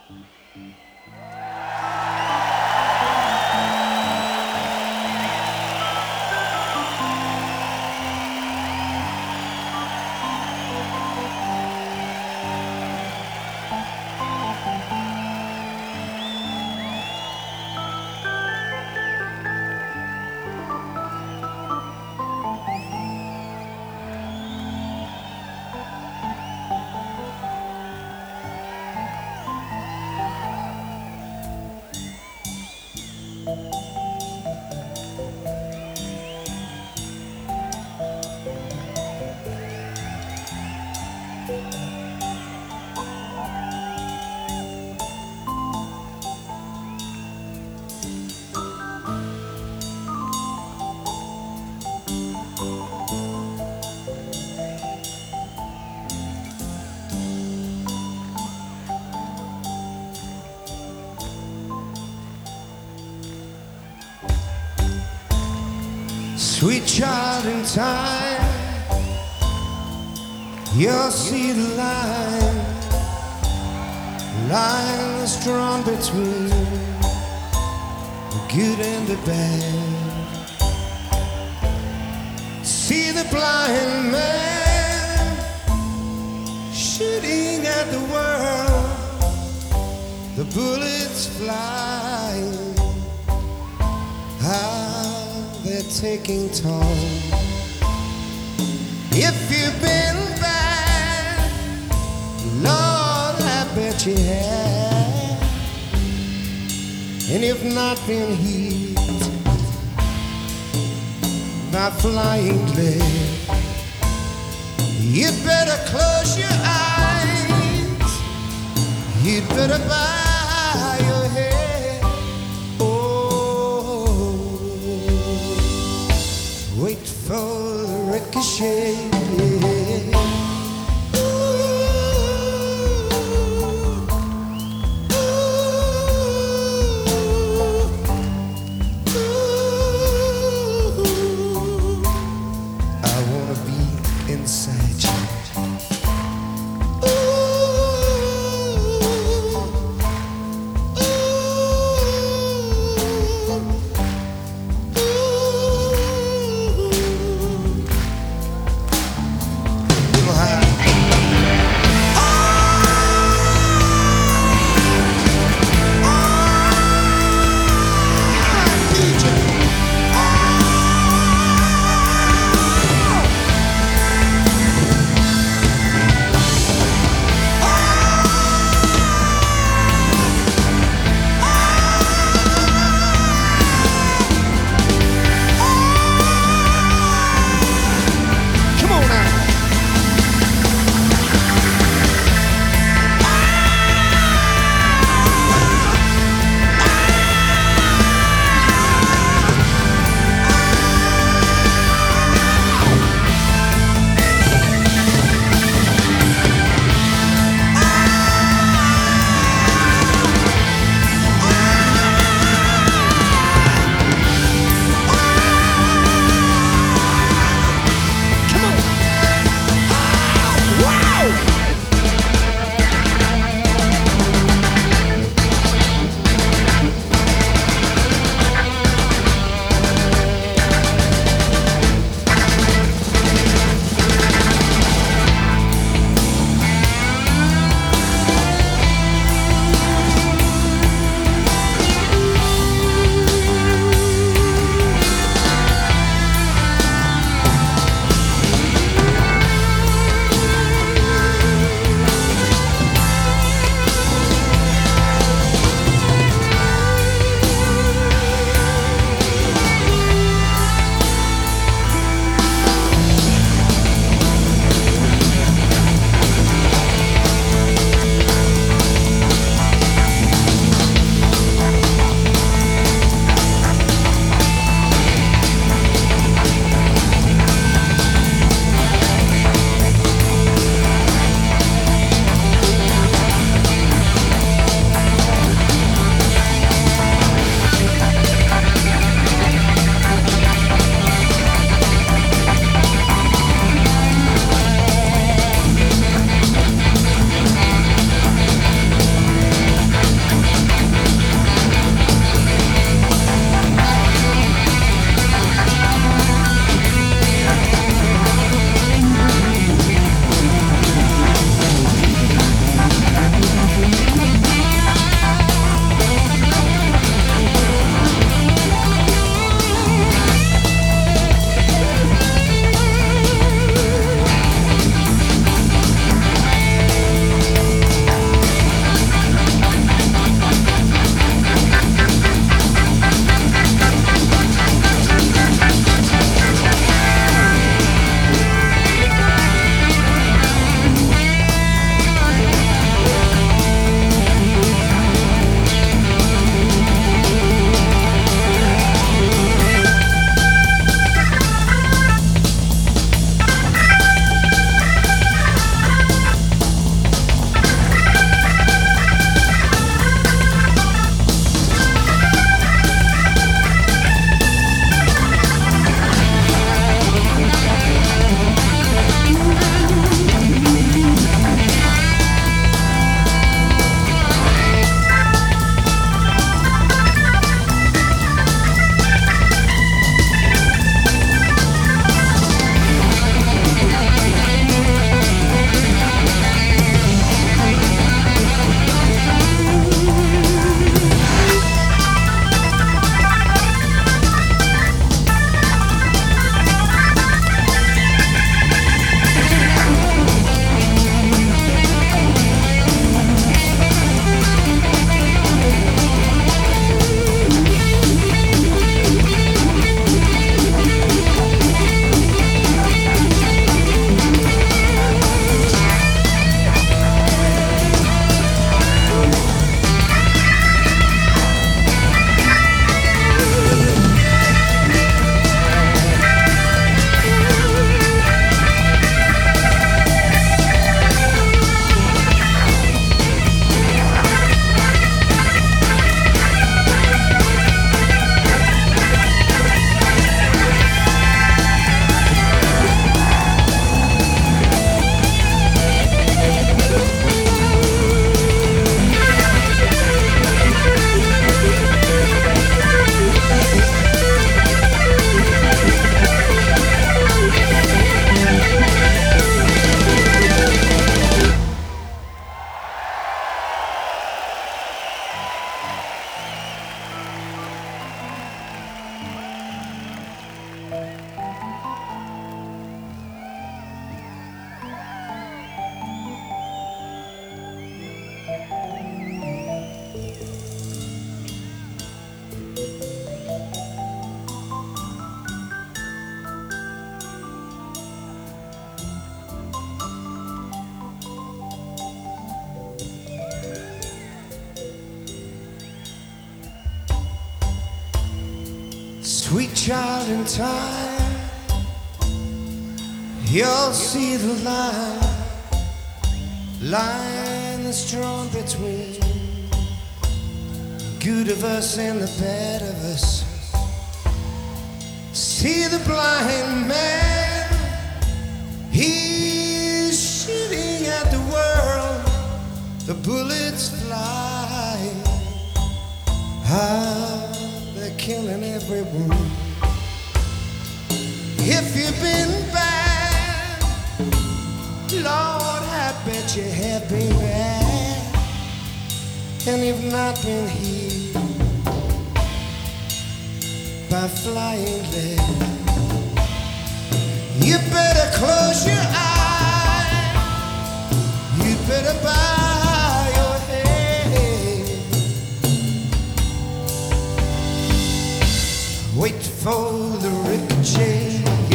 Sweet child in time, you'll see the line is drawn between the good and the bad. See the blind man shooting at the world, the bullets flying. They're taking toll. If you've been bad, Lord, I bet you have. And if not been hit by flying lead, you'd better close your eyes. You'd better bow your head. Wait for the ricochet. I wanna be inside you. sweet child in time, you'll see the line that's drawn between good of us and the bad of us. See the blind man, he's shooting at the world, the bullets fly. They're killing everyone. If you've been bad, Lord, I bet you have been bad. And you've not been healed by flying lead. You better close your eyes. You better bow your head. Wait for the ricochet.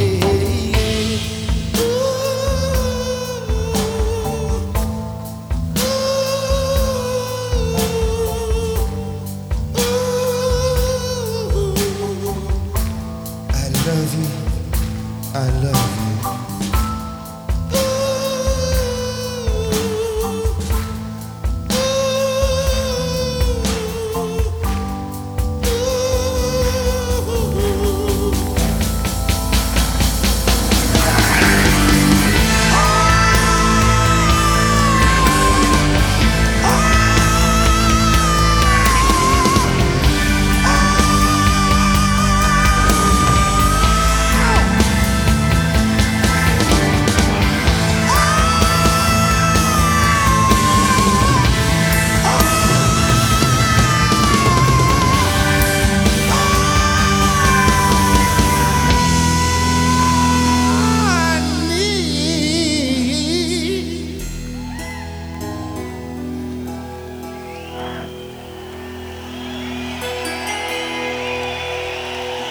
I love you.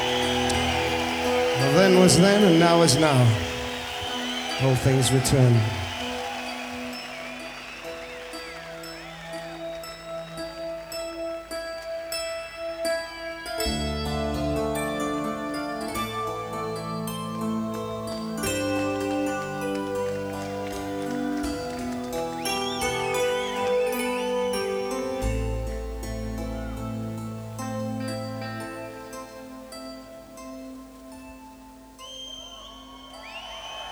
Well, then was then and now is now. All things return.